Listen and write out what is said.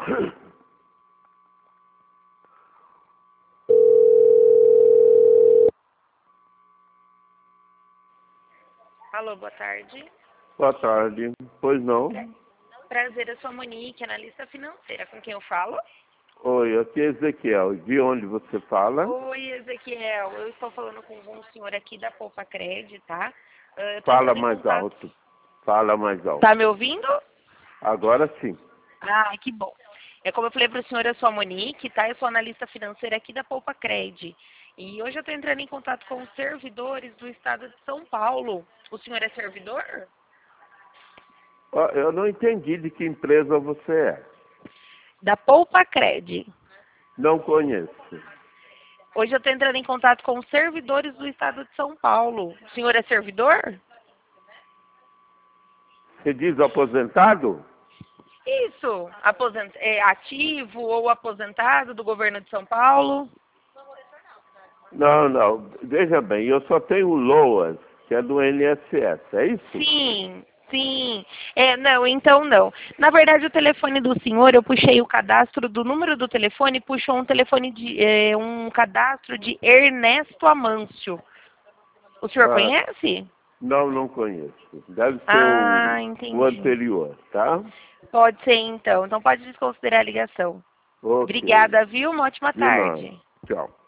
Alô, boa tarde. Boa tarde. Pois não? Prazer, eu sou a Monique, analista financeira. Com quem eu falo? Oi, aqui é Ezequiel. De onde você fala? Oi, Ezequiel. Eu estou falando com um senhor aqui da Poupa Cred, tá? Eu tô Fala entrando em mais contato. alto. Fala mais alto. Tá me ouvindo? Agora sim. Ah, que bom. É como eu falei para o senhor, eu sou a Monique, tá? Eu sou analista financeira aqui da Poupa Cred. E hoje eu estou entrando em contato com os servidores do estado de São Paulo. O senhor é servidor? Ó, eu não entendi de que empresa você é. Da Poupa Cred. Não conheço. Hoje eu estou entrando em contato com os servidores do estado de São Paulo. O senhor é servidor? Você diz aposentado? Isso. É ativo ou aposentado do governo de São Paulo? Não, não. Veja bem, eu só tenho o LOAS, que é do INSS. É isso? Sim, sim. Não, então não. Na verdade, o telefone do senhor, eu puxei o cadastro do número do telefone, puxou um telefone um cadastro de Ernesto Amâncio. O senhor Ah, conhece? não, não conheço. Deve ser Ah, o entendi. anterior, tá? Pode ser então. Então pode desconsiderar a ligação. Ok. Obrigada, viu? Uma ótima De nada. tarde. Tchau.